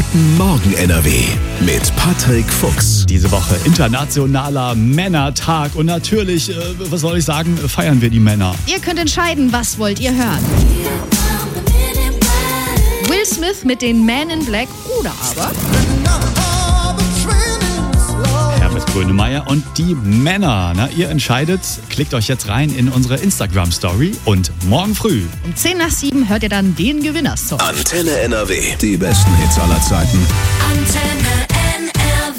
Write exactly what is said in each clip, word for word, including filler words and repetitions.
Guten Morgen N R W mit Patrick Fuchs. Diese Woche internationaler Männertag und natürlich, äh, was soll ich sagen, feiern wir die Männer. Ihr könnt entscheiden, was wollt ihr hören. Will Smith mit den Men in Black oder aber Herbert Grönemeyer und die Männer. Na, ihr entscheidet, klickt euch jetzt rein in unsere Instagram-Story und morgen früh um zehn nach sieben hört ihr dann den Gewinnersong. Antenne N R W. Die besten Hits aller Zeiten. Antenne N R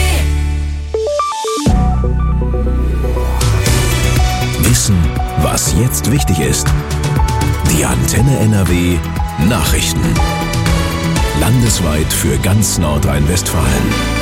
W. Wissen, was jetzt wichtig ist. Die Antenne N R W Nachrichten. Landesweit für ganz Nordrhein-Westfalen.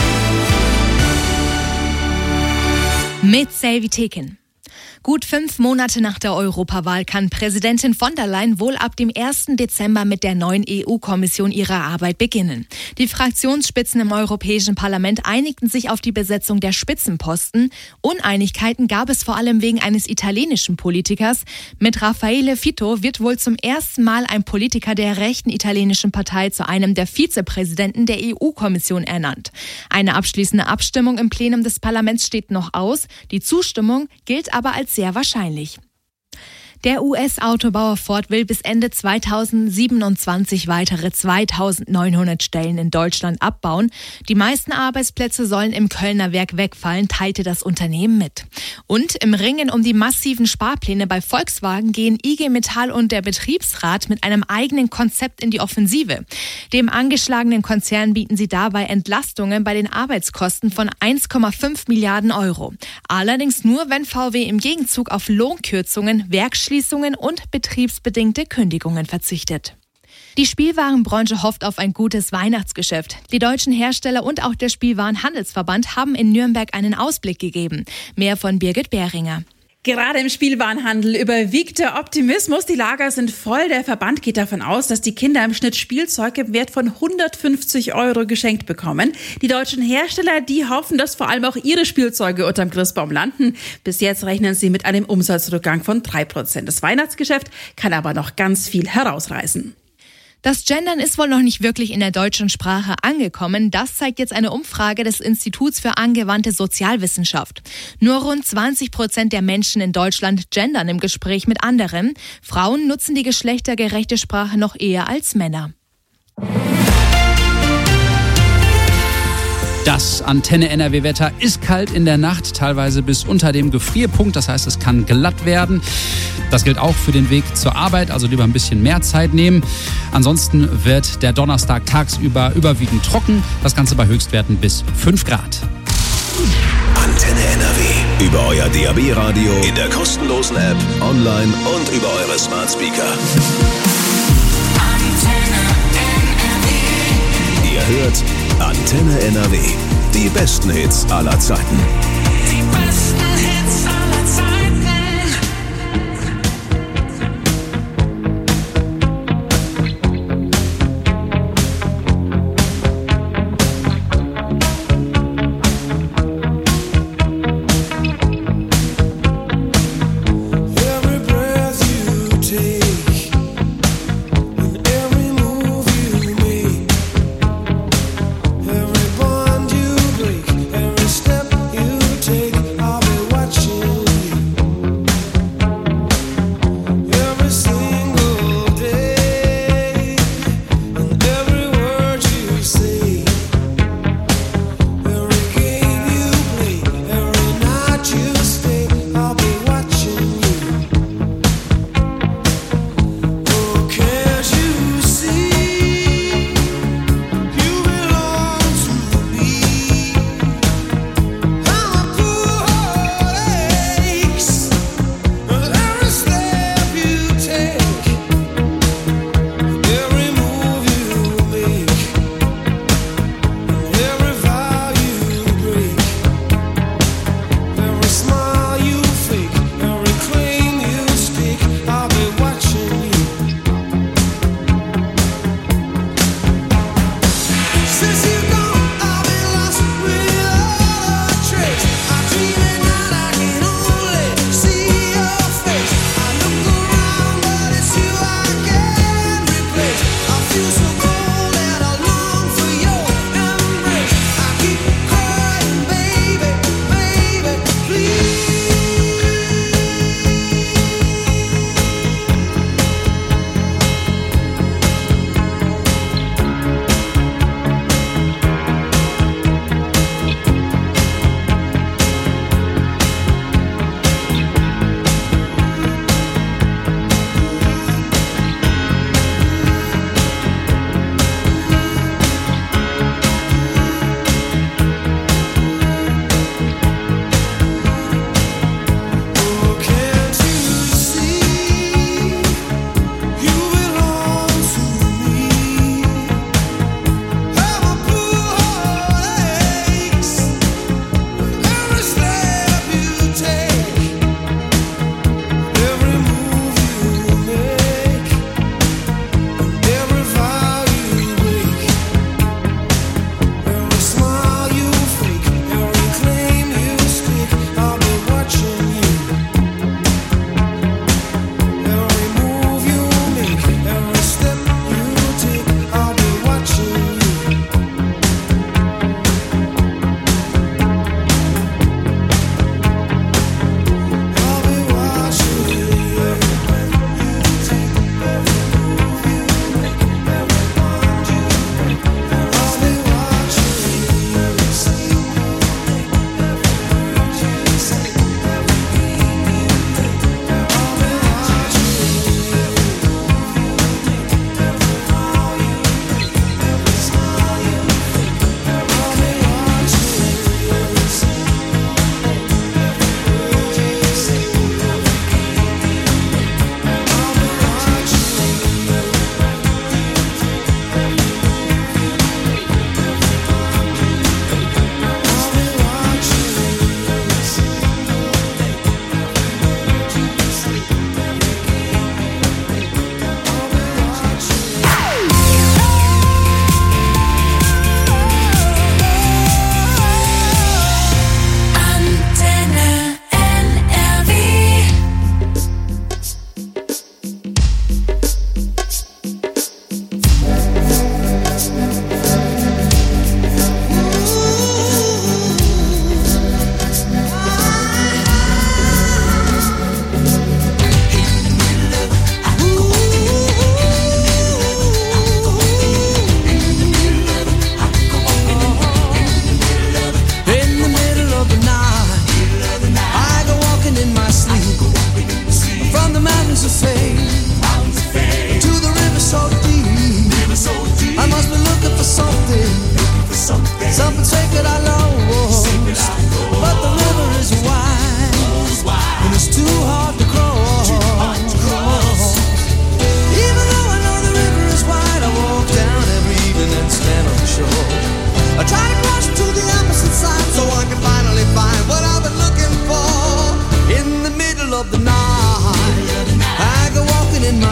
Mit Selvi Tekin. Gut fünf Monate nach der Europawahl kann Präsidentin von der Leyen wohl ab dem ersten Dezember mit der neuen E U-Kommission ihre Arbeit beginnen. Die Fraktionsspitzen im Europäischen Parlament einigten sich auf die Besetzung der Spitzenposten. Uneinigkeiten gab es vor allem wegen eines italienischen Politikers. Mit Raffaele Fitto wird wohl zum ersten Mal ein Politiker der rechten italienischen Partei zu einem der Vizepräsidenten der E U-Kommission ernannt. Eine abschließende Abstimmung im Plenum des Parlaments steht noch aus. Die Zustimmung gilt aber als sehr wahrscheinlich. Der U S-Autobauer Ford will bis Ende zweitausendsiebenundzwanzig weitere zweitausendneunhundert Stellen in Deutschland abbauen. Die meisten Arbeitsplätze sollen im Kölner Werk wegfallen, teilte das Unternehmen mit. Und im Ringen um die massiven Sparpläne bei Volkswagen gehen I G Metall und der Betriebsrat mit einem eigenen Konzept in die Offensive. Dem angeschlagenen Konzern bieten sie dabei Entlastungen bei den Arbeitskosten von eins Komma fünf Milliarden Euro. Allerdings nur, wenn V W im Gegenzug auf Lohnkürzungen, Werkschließungen und betriebsbedingte Kündigungen verzichtet. Die Spielwarenbranche hofft auf ein gutes Weihnachtsgeschäft. Die deutschen Hersteller und auch der Spielwarenhandelsverband haben in Nürnberg einen Ausblick gegeben. Mehr von Birgit Behringer. Gerade im Spielwarenhandel überwiegt der Optimismus. Die Lager sind voll. Der Verband geht davon aus, dass die Kinder im Schnitt Spielzeug im Wert von hundertfünfzig Euro geschenkt bekommen. Die deutschen Hersteller, die hoffen, dass vor allem auch ihre Spielzeuge unterm Christbaum landen. Bis jetzt rechnen sie mit einem Umsatzrückgang von drei Prozent. Das Weihnachtsgeschäft kann aber noch ganz viel herausreißen. Das Gendern ist wohl noch nicht wirklich in der deutschen Sprache angekommen. Das zeigt jetzt eine Umfrage des Instituts für angewandte Sozialwissenschaft. Nur rund zwanzig Prozent der Menschen in Deutschland gendern im Gespräch mit anderen. Frauen nutzen die geschlechtergerechte Sprache noch eher als Männer. Das Antenne N R W-Wetter ist kalt in der Nacht, teilweise bis unter dem Gefrierpunkt. Das heißt, es kann glatt werden. Das gilt auch für den Weg zur Arbeit, also lieber ein bisschen mehr Zeit nehmen. Ansonsten wird der Donnerstag tagsüber überwiegend trocken. Das Ganze bei Höchstwerten bis fünf Grad. Antenne N R W. Über euer D A B-Radio, in der kostenlosen App, online und über eure Smart Speaker. Antenne N R W. Ihr hört Antenne N R W. Die besten Hits aller Zeiten. Die besten Hits aller Zeiten. Every bond you break, every step you take, I'll be watching.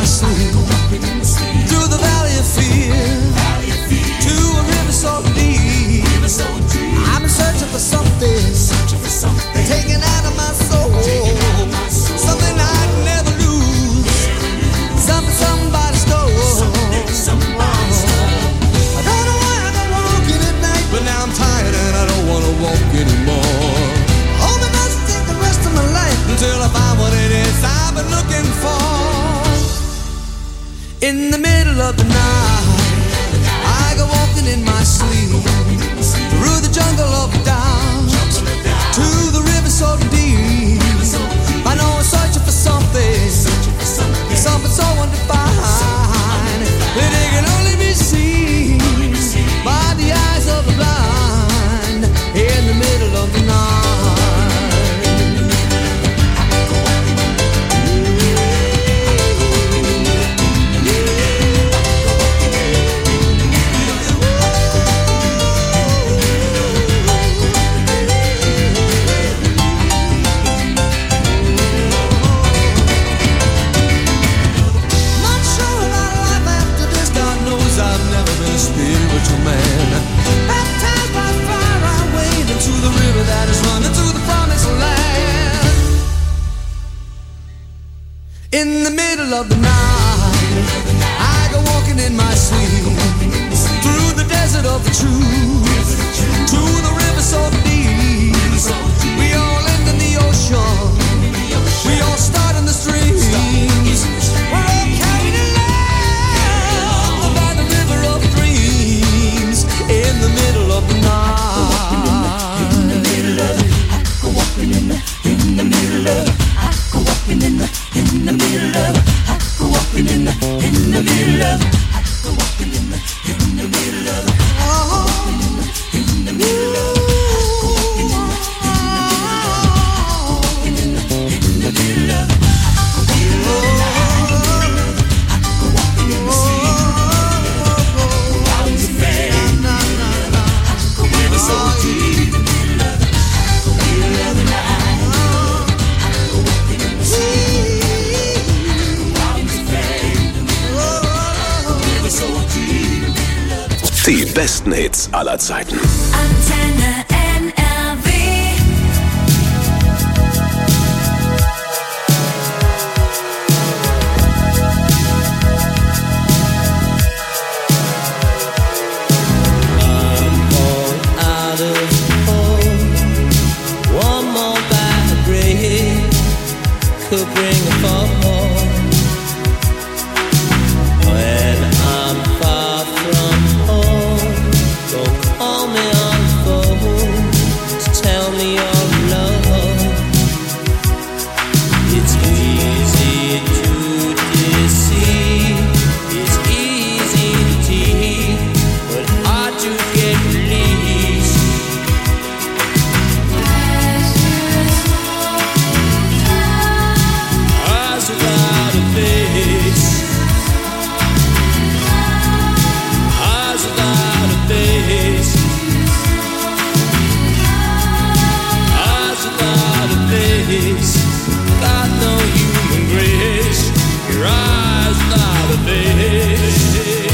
sleep. Through the valley of fear, to a river so deep. I've been searching for something, taken out of my soul, something I'd never lose, something somebody stole. I don't know why I go walking at night, but now I'm tired and I don't wanna walk anymore. Hope it doesn't take the rest of my life until I find what it is I've been looking for. In the middle of the night, I go walking in my sleep, through the jungle of doubt, to the river so deep. I know I'm searching for something, something so undefined, that it can only be seen by the eyes of the blind. In the middle of the night. Spiritual man, baptized by fire, I wade into the river that is running to the promised land. In the middle of the night, I go walking in my sleep, through the desert of the truth, to the river so deep. We all end in the ocean, we all start in the streams. We're all carried along by the river of dreams. In the middle of the night, in the middle of it, I go walking in the, in the middle of it, I go walking in the, in the middle of it, I go walking in the, in the middle of it, I go walking in the, in the middle of it, oh, in the middle of it, I go walking in the, in the middle of it, in the middle of it, I go walking in the night, I go walking in the sea. Die besten Hits aller Zeiten. Antenne N R W. Could bring a fall when I'm far from home. Don't call me on the phone to tell me your love. It's easy to deceive, it's easy to tease, but hard to get released. Eyes without a face, eyes without a face, eyes without a face, got no human grace. Your eyes without a face.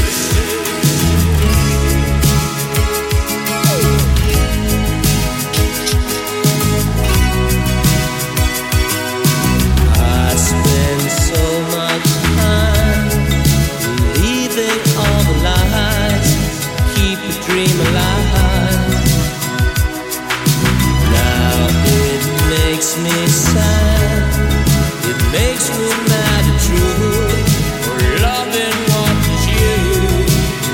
I spend so much time believing all the lies, keep the dream alive. Now it makes me sad, it makes me mad and true, for loving what is you.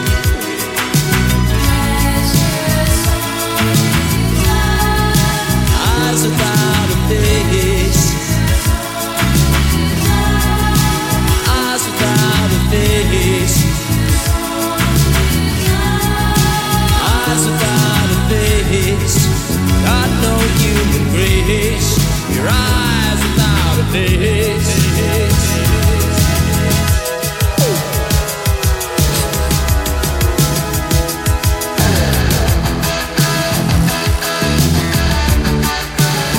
Eyes without a face, eyes without a face, eyes without a face, got no human grace. Your eyes without a face.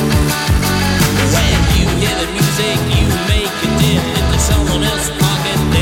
When you hear the music, you make it dip into someone else's pocket.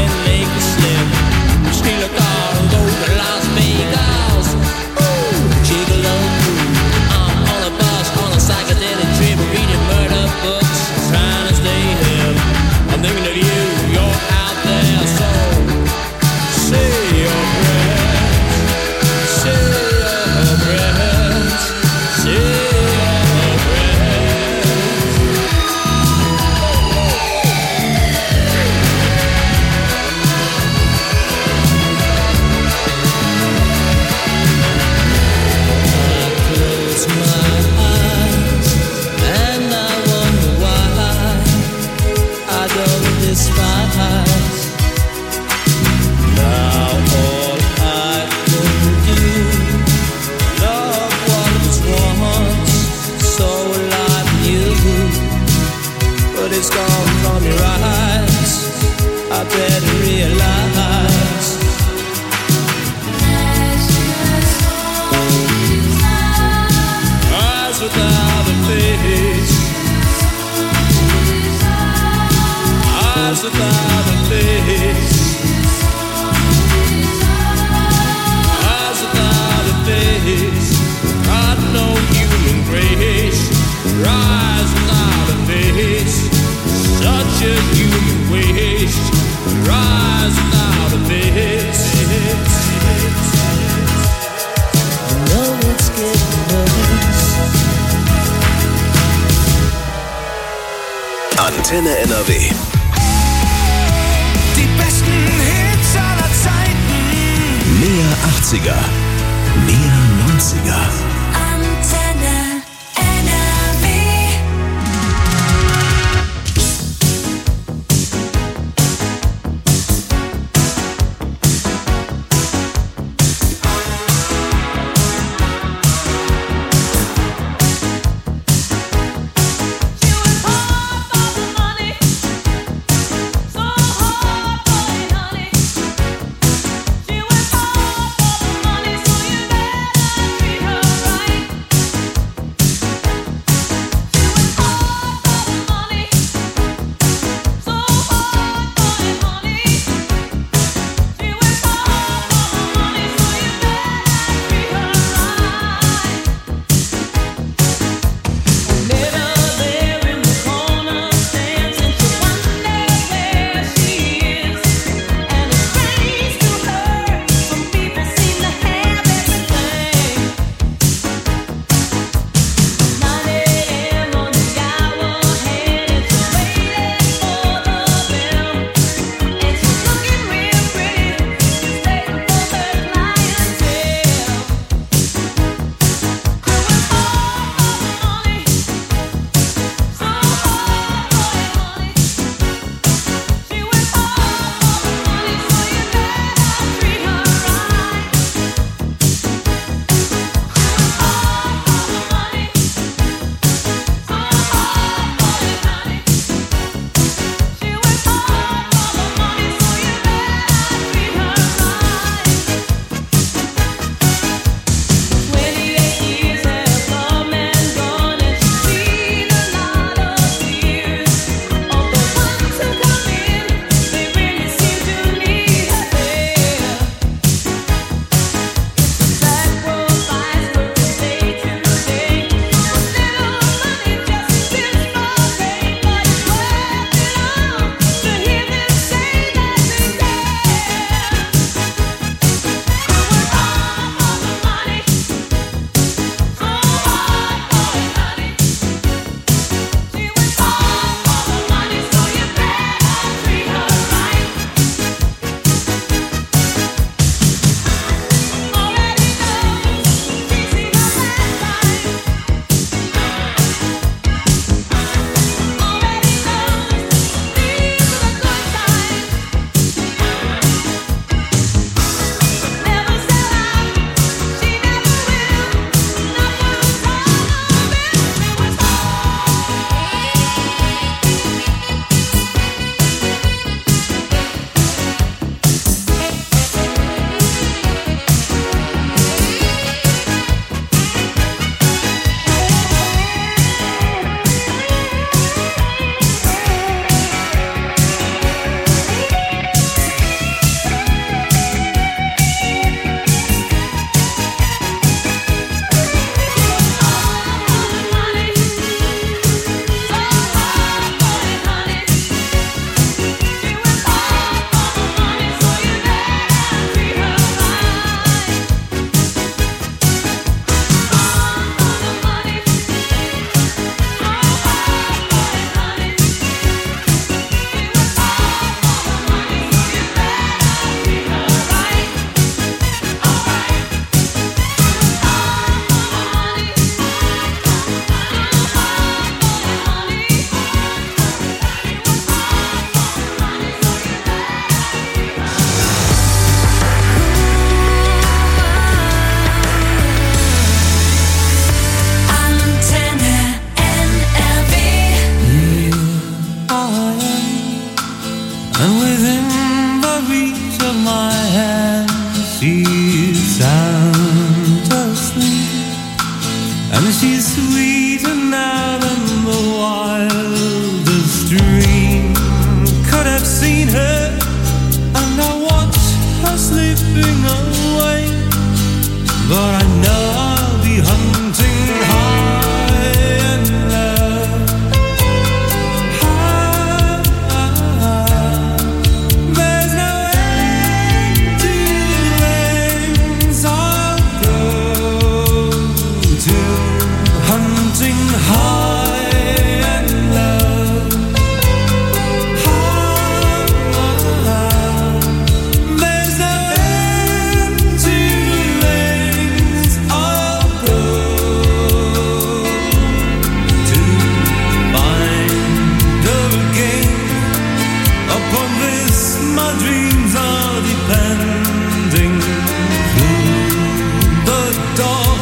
Antenne N R W. Die besten Hits aller Zeiten. Mehr achtziger, mehr neunziger. Antenne N R W. She went hard for the money, so you better treat her right. dreams are depending through the dark.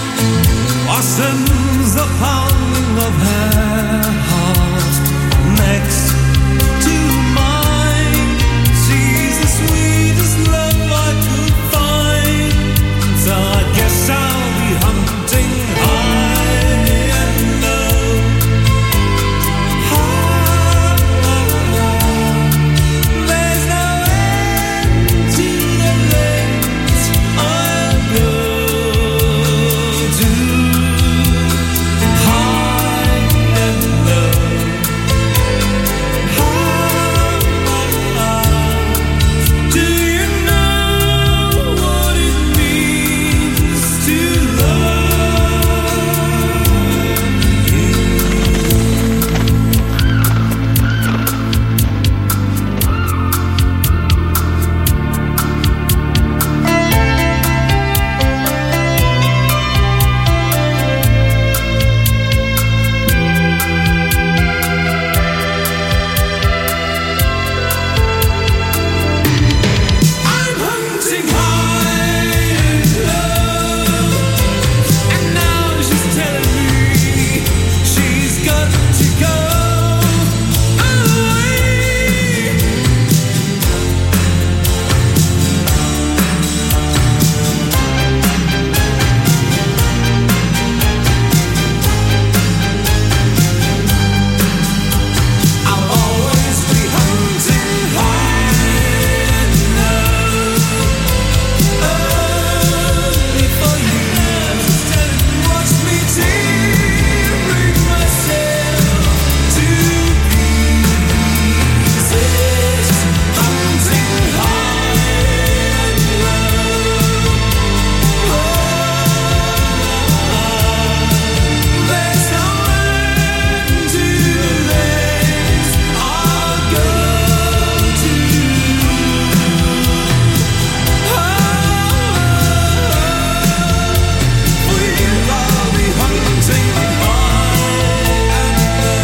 Washes the pounding of her heart next to mine. She's the sweetest love I could find. So I guess I'll be hunting high and low. High, there's no end to the lengths I'll go to. High and low. High. Do you know what it means to love you? I'm hunting high and low, and now she's telling me she's got to go away. I'll always be hunting high and low, only for you. Watch me tearing myself to pieces, hunting high and low. There's no end to the lengths I'll go to. For you I'll be hunting high and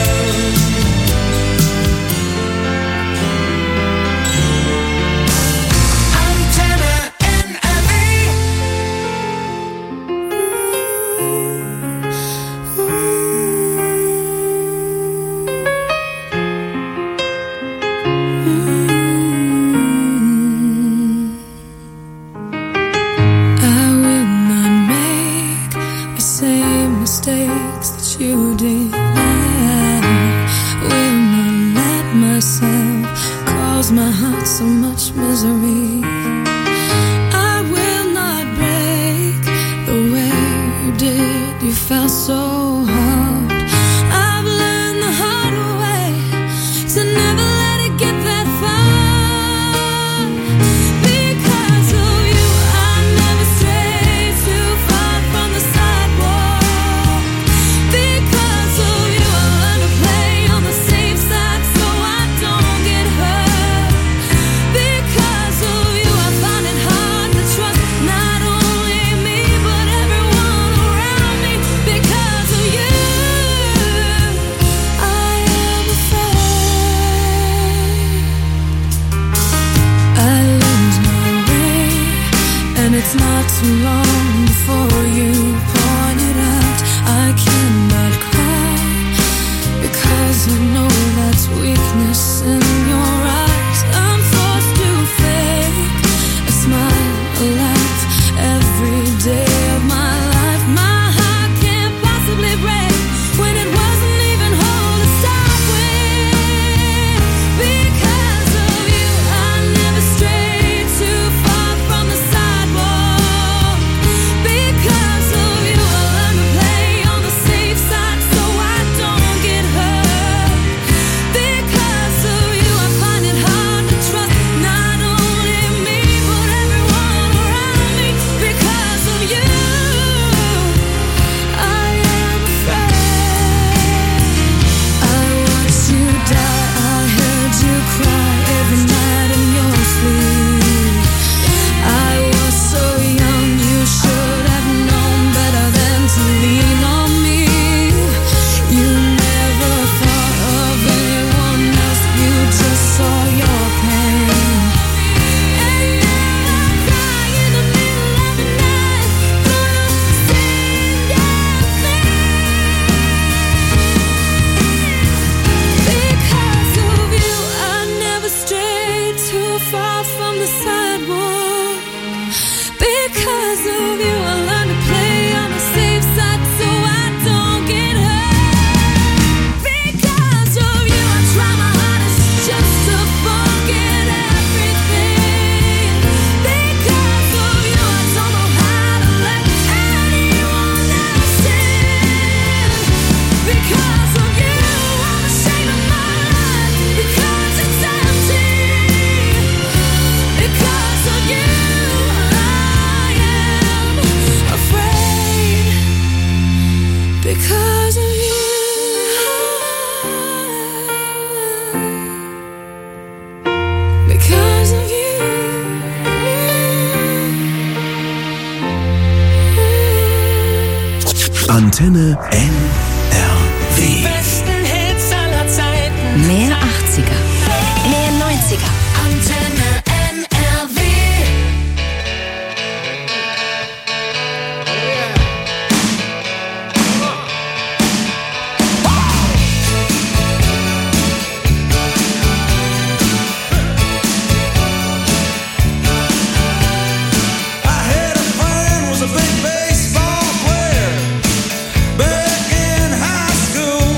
low. Antenna N M E. I will not make the same mistakes that you did. I will not let myself cause my heart so much misery. I will not break the way you did. You felt so hard. I've learned the hard way to never let it get that far. Because of you, I never strayed too far from the sidewalk. Because of you, I learned to play on the safe side so I don't get hurt. Because of you, I find it hard to trust not only me but everyone around me. Because of you, I am afraid I lose my way, and it's not too long before you point it out. I cannot cry because I know that's weakness in your eyes. I'm forced to fake a smile, a laugh every day of my life. My heart can't possibly break when it wasn't even whole to start with. Because of you, I never strayed too far from the sidewalk. Because of you, I learned to play on the safe side so I don't get hurt. the sidewalk. Because of you, I learned to play on the safe side so I don't get hurt. Because of you, I try my hardest just to forget everything. Because of you, I don't know how to let anyone else in. Because of you, I'm ashamed of my life. Because it's empty. Because of you, I am afraid. Because of you. Because of you. Antenne N R W. Besten Hits aller Zeiten. Mehr achtziger, mehr neunziger. Antenne N R W. I had a friend was a big baseball player back in high school.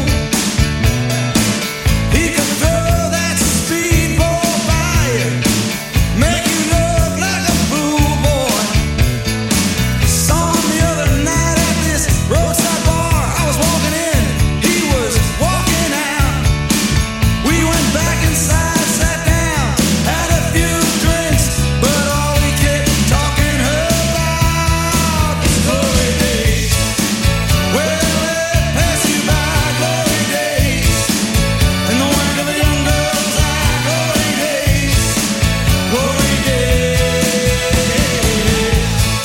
He could throw that speedball by you, make you look like a fool, boy. Saw him the other night at this roadside bar. I was walking in, he was walking out. We went back inside, sat down, had a few drinks, but all we kept talking about was glory days. Well, it passed you by, glory days. In the wake of the young girl's eye, glory days, glory days.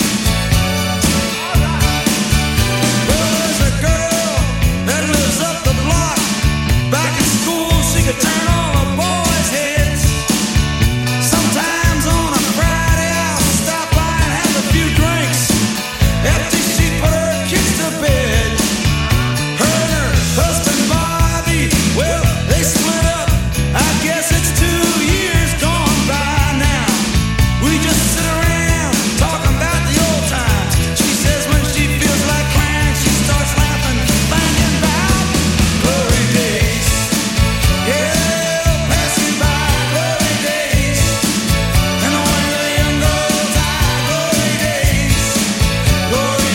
Well, there's a girl that lives up the block. Back in school, she could turn all the boys' heads. Sometimes on a Friday, I'll stop by and have a few drinks. After she put her kids to bed, her and her husband Bobby, well, they split up. I guess it's two years gone by now. We just sit around talking about the old times. She says when she feels like crying, she starts laughing, thinking about glory days. Yeah, they'll pass you by, glory days. And the way the young girls die, glory days, glory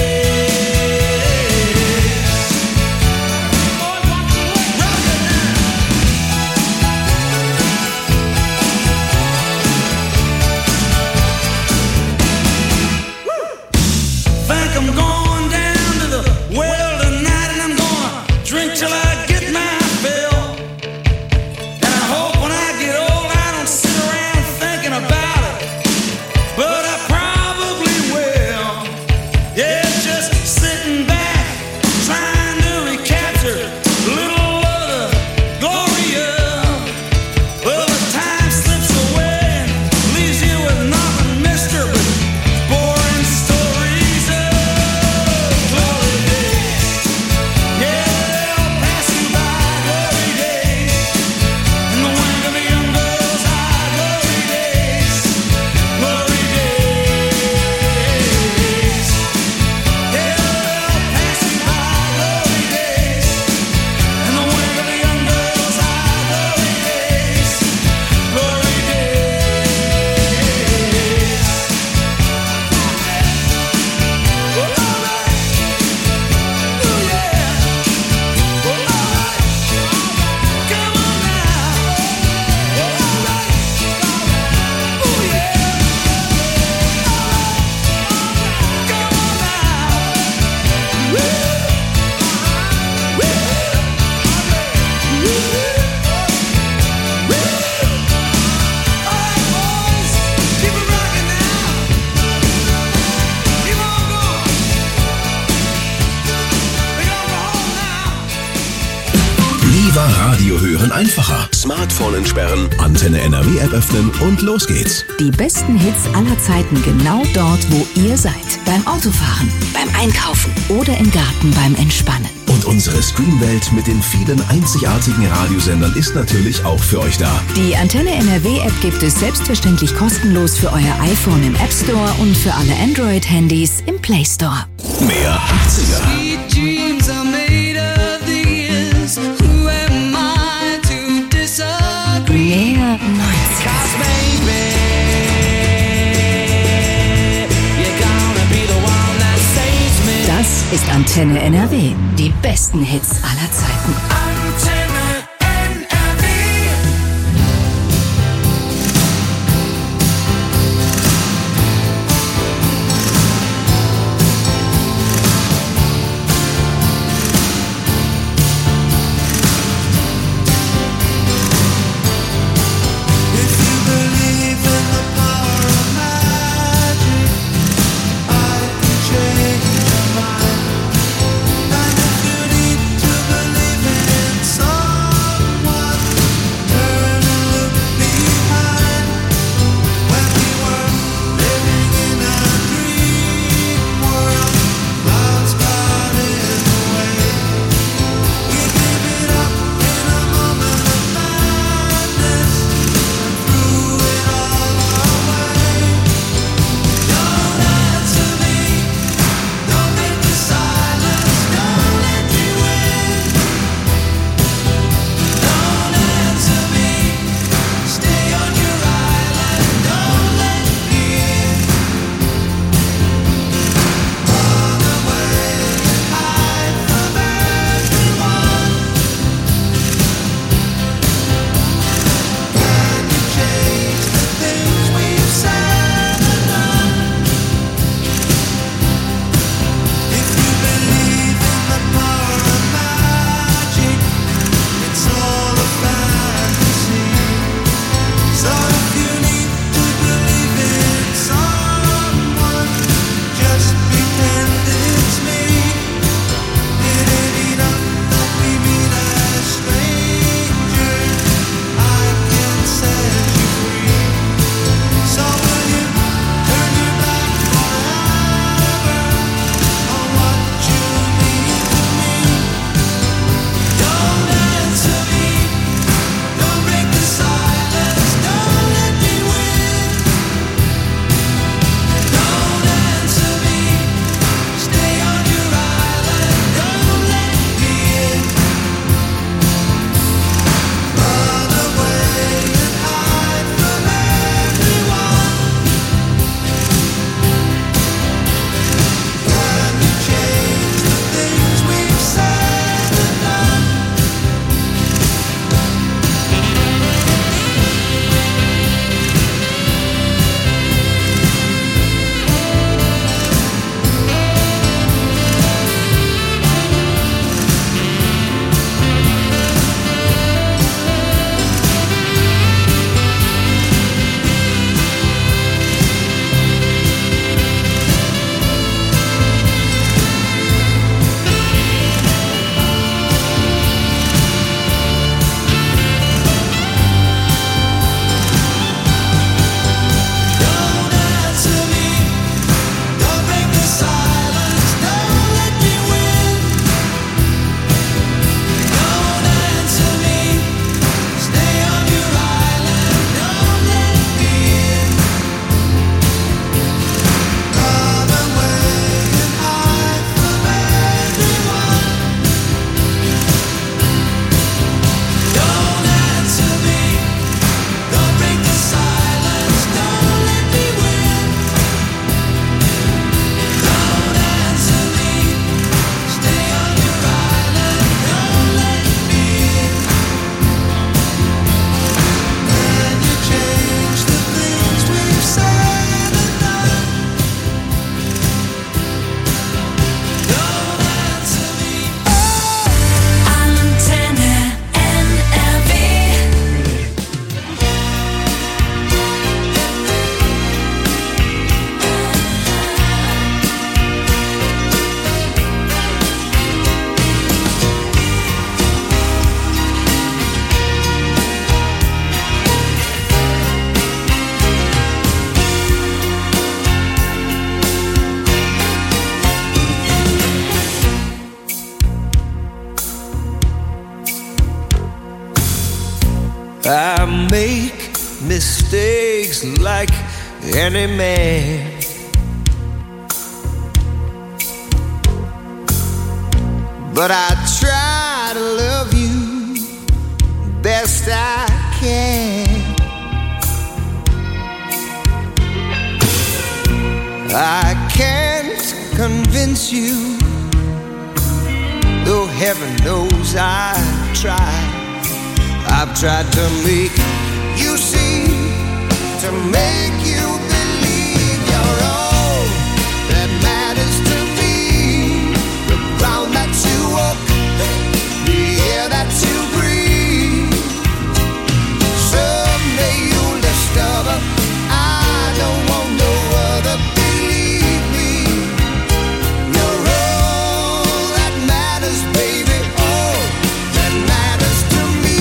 days. Boy, watch your way, rock it now. Think I'm going down to the well tonight, and I'm gonna drink till I get my fill. And I hope when I get old I don't sit around thinking about it, but I probably will. Yeah, just sitting back, trying to recapture a little of the glory of. Well, the time slips away and leaves you with nothing, mister, but boring stories of glory days. Yeah, they'll pass you by, glory days. In the wake of the young girl's eye, glory days, glory days. Yeah, they'll pass you by, glory days. In the wake of the young girl's eye, glory days, glory days. Well, all right. Ooh, yeah. Well, all right. Come on now. Well, all right. Ooh, yeah. All right. Come on now. Woo. Woo. Woo. Woo. All right, boys. Keep it rocking now. Keep on going. We're gonna go home now. Nie war Radio hören einfacher. Smartphone entsperren, Antenne N R W App öffnen und los geht's. Die besten Hits aller Zeiten genau dort, wo ihr seid. Beim Autofahren, beim Einkaufen oder im Garten beim Entspannen. Und Und unsere Streamwelt mit den vielen einzigartigen Radiosendern ist natürlich auch für euch da. Die Antenne N R W App gibt es selbstverständlich kostenlos für euer iPhone im App Store und für alle Android-Handys im Play Store. Mehr achtziger. Mehr neunziger. Das ist Antenne N R W. Die besten Hits aller Zeiten. Change your mind. And if you need to believe in mistakes like any man. But I try to love you best I can. I can't convince you, though heaven knows I've tried. I've tried to make you see, to make you believe you're all that matters to me. The ground that you walk, the air that you breathe. Someday you'll discover I don't want no other. Believe me, you're all that matters, baby. All that matters to me.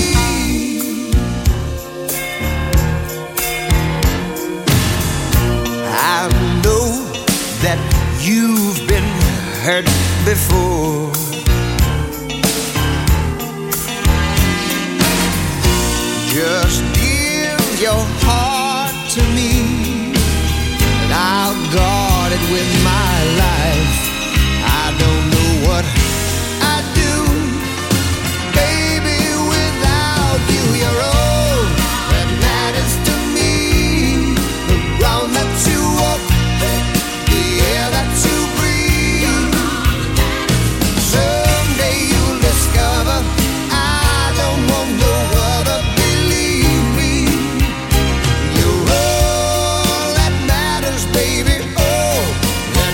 I know that you've been hurt before. Just give your heart to me, and I'll guard it with my life. I don't know what I'd do, baby, without you. You're all that matters to me. The ground that you walk, the air that you breathe. Someday you'll discover I don't want no other. Believe me, you're all that matters, baby. All that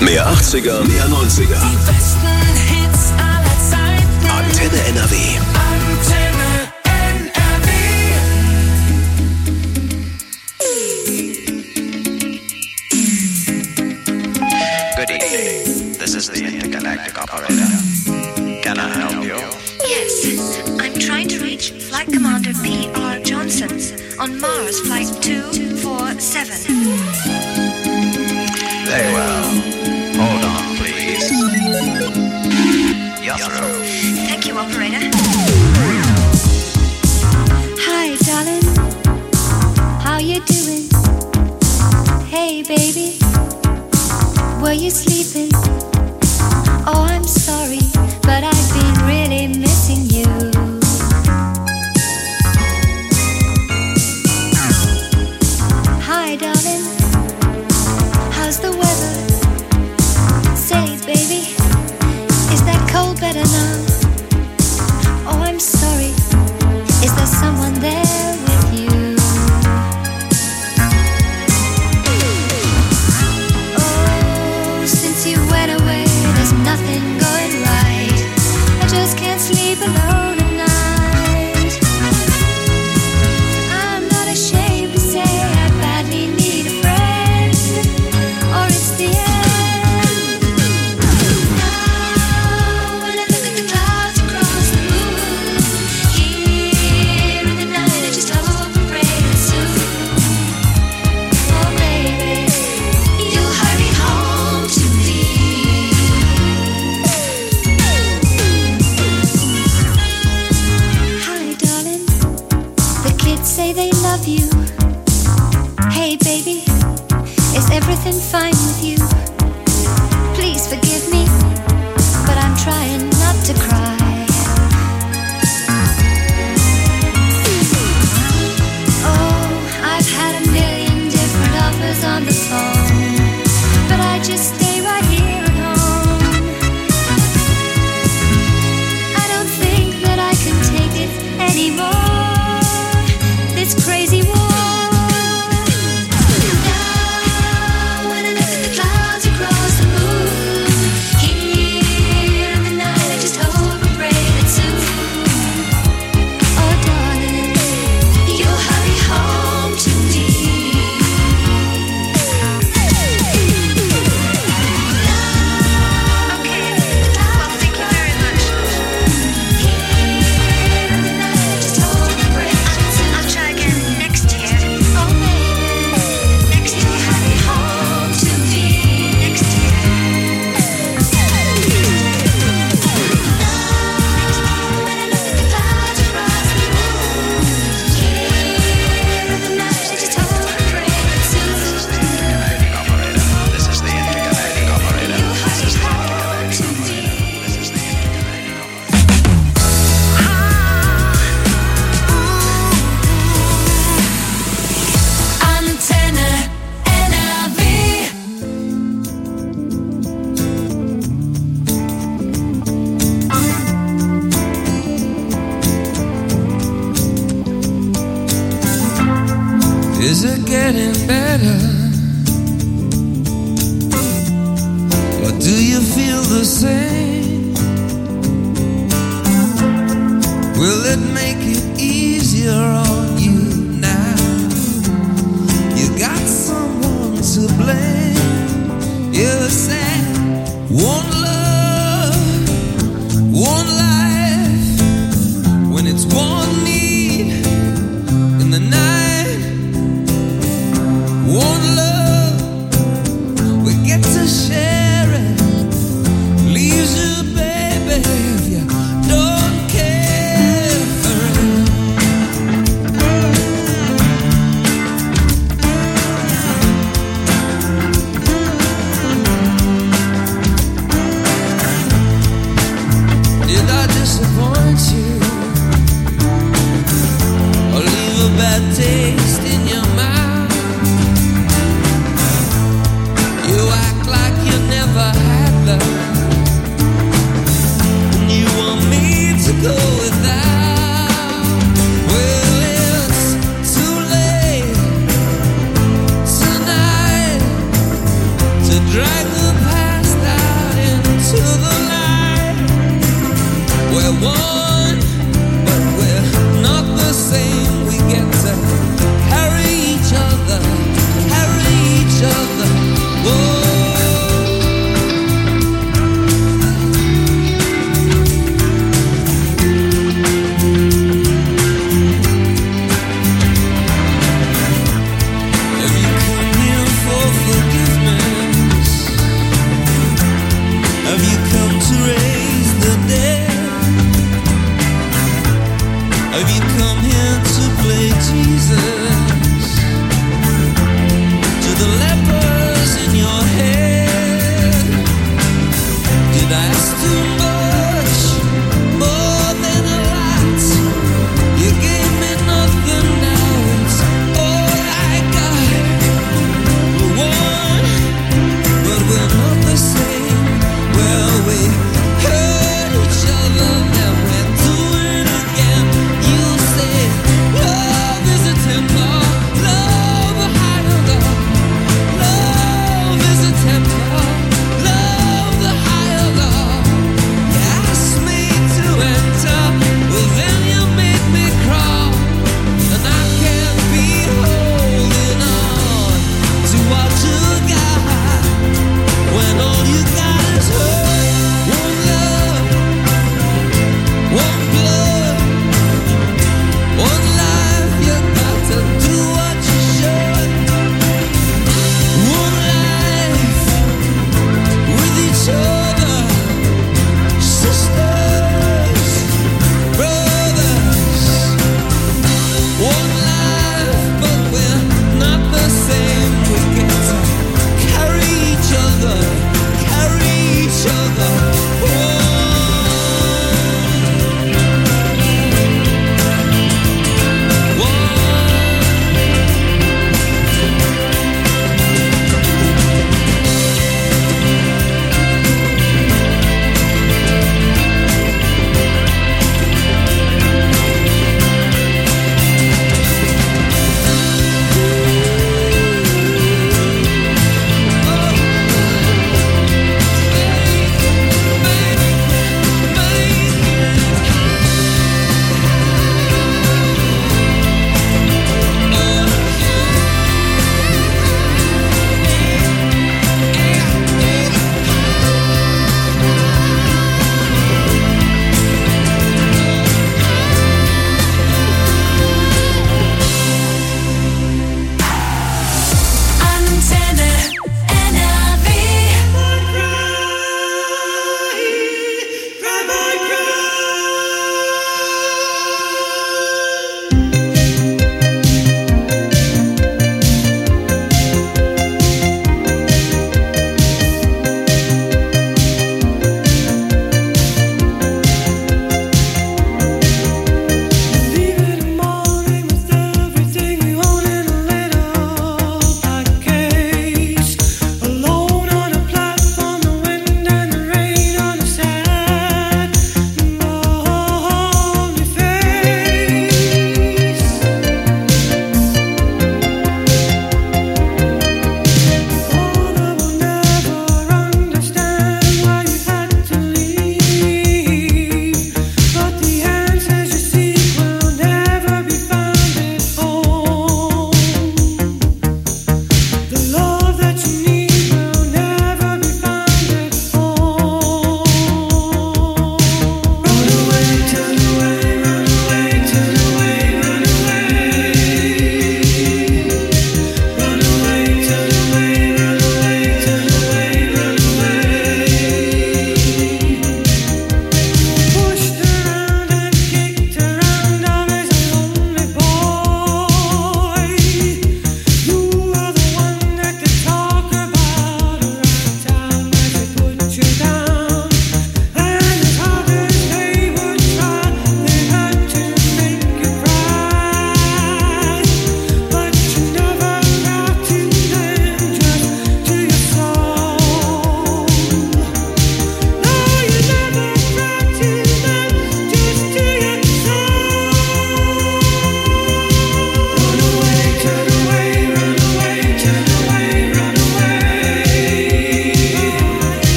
Mehr achtziger, mehr neunziger. Die besten Hits aller Zeiten. Antenne N R W. Antenne N R W. Good evening. This is the Intergalactic Operator. Can I help you? Yes, I'm trying to reach Flight Commander P R Johnson on Mars Flight two four seven. Very well. Hold on, please. You're through. Thank you, operator. Hi, darling. How you doing? Hey, baby. Were you sleeping? Oh, I'm sorry, but I've been really missing you. Hi, darling. How's the weather? Say, baby, is that cold better now? Oh, I'm sorry. Is there someone there with you? Oh, since you went away, there's nothing going right. I just can't sleep alone at night. I'm not ashamed to say I badly need a friend, or it's the end. Now when I look at the clouds across the moon, here in the night I just hope and pray that soon, oh baby, you'll hurry home to me. Hi, darling. The kids say they love you. Hey, baby, is everything fine with you? Please forgive me, but I'm trying not to cry. Oh, I've had a million different offers on the phone, but I just stay right here at home. I don't think that I can take it anymore, this crazy war. Now when I look at the clouds across the moon, here in the night I just hope and pray that soon, oh darling, you'll hurry home to me. Okay, well, thank you very much. Here in the night I just hope and pray that soon. I'll try again next year. Oh baby, next year hurry home to me. Next year. Next year. When I look at the clouds across the moon, here in the night I just hope and pray that soon, Intergalactic Operator. This is the Intergalactic Operator. you'll hurry This is the home to Intergalactic me. Operator. This is the Intergalactic Operator. Antenne N R W. Is it getting better? Or do you feel the same? Will it make it easier on you now? You got someone to blame. You said one love, one life. When it's one need in the night, one love, we get to share it. Leaves you, baby, if you don't care for it.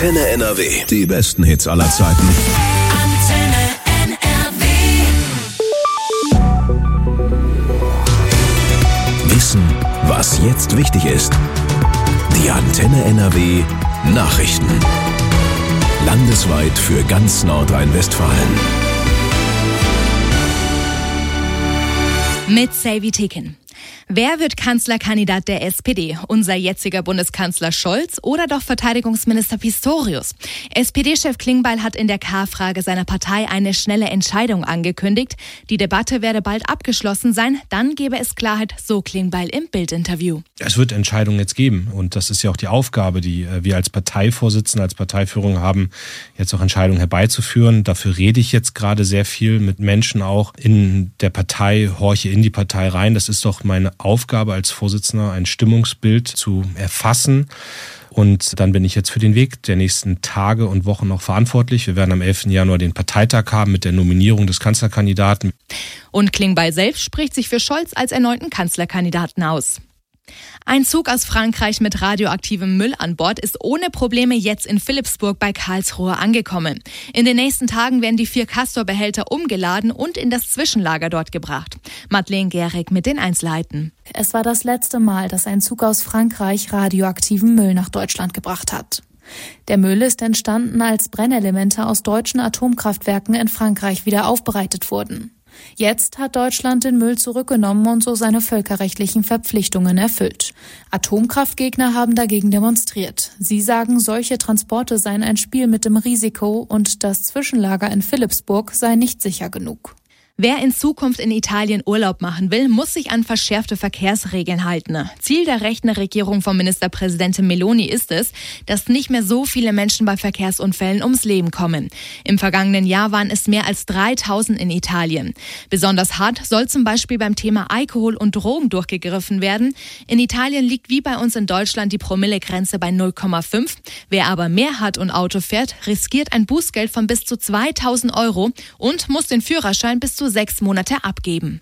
Antenne N R W. Die besten Hits aller Zeiten. Antenne N R W. Wissen, was jetzt wichtig ist. Die Antenne N R W Nachrichten. Landesweit für ganz Nordrhein-Westfalen. Mit Seivi Tekin. Wer wird Kanzlerkandidat der S P D? Unser jetziger Bundeskanzler Scholz oder doch Verteidigungsminister Pistorius? S P D-Chef Klingbeil hat in der K-Frage seiner Partei eine schnelle Entscheidung angekündigt. Die Debatte werde bald abgeschlossen sein, dann gebe es Klarheit, so Klingbeil im Bild-Interview. Es wird Entscheidungen jetzt geben und das ist ja auch die Aufgabe, die wir als Parteivorsitzende, als Parteiführung haben, jetzt auch Entscheidungen herbeizuführen. Dafür rede ich jetzt gerade sehr viel mit Menschen auch in der Partei, horche in die Partei rein. Das ist doch meine Aufgabe als Vorsitzender, ein Stimmungsbild zu erfassen. Und dann bin ich jetzt für den Weg der nächsten Tage und Wochen noch verantwortlich. Wir werden am elften Januar den Parteitag haben mit der Nominierung des Kanzlerkandidaten. Und Klingbeil selbst spricht sich für Scholz als erneuten Kanzlerkandidaten aus. Ein Zug aus Frankreich mit radioaktivem Müll an Bord ist ohne Probleme jetzt in Philippsburg bei Karlsruhe angekommen. In den nächsten Tagen werden die vier Castor-Behälter umgeladen und in das Zwischenlager dort gebracht. Madeleine Gehrig mit den Einzelheiten. Es war das letzte Mal, dass ein Zug aus Frankreich radioaktiven Müll nach Deutschland gebracht hat. Der Müll ist entstanden, als Brennelemente aus deutschen Atomkraftwerken in Frankreich wieder aufbereitet wurden. Jetzt hat Deutschland den Müll zurückgenommen und so seine völkerrechtlichen Verpflichtungen erfüllt. Atomkraftgegner haben dagegen demonstriert. Sie sagen, solche Transporte seien ein Spiel mit dem Risiko und das Zwischenlager in Philippsburg sei nicht sicher genug. Wer in Zukunft in Italien Urlaub machen will, muss sich an verschärfte Verkehrsregeln halten. Ziel der rechten Regierung von Ministerpräsidentin Meloni ist es, dass nicht mehr so viele Menschen bei Verkehrsunfällen ums Leben kommen. Im vergangenen Jahr waren es mehr als dreitausend in Italien. Besonders hart soll zum Beispiel beim Thema Alkohol und Drogen durchgegriffen werden. In Italien liegt wie bei uns in Deutschland die Promillegrenze bei null Komma fünf. Wer aber mehr hat und Auto fährt, riskiert ein Bußgeld von bis zu zweitausend Euro und muss den Führerschein bis zu sechs Monate abgeben.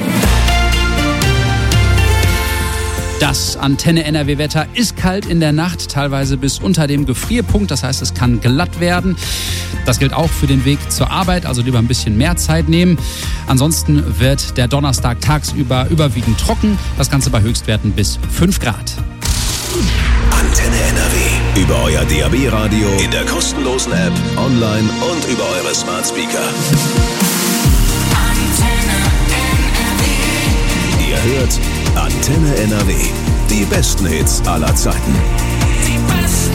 Das Antenne N R W-Wetter ist kalt in der Nacht, teilweise bis unter dem Gefrierpunkt. Das heißt, es kann glatt werden. Das gilt auch für den Weg zur Arbeit, also lieber ein bisschen mehr Zeit nehmen. Ansonsten wird der Donnerstag tagsüber überwiegend trocken. Das Ganze bei Höchstwerten bis fünf Grad. Antenne N R W. Über euer D A B-Radio, in der kostenlosen App, online und über eure Smart Speaker. Ihr hört Antenne N R W. Die besten Hits aller Zeiten. Die besten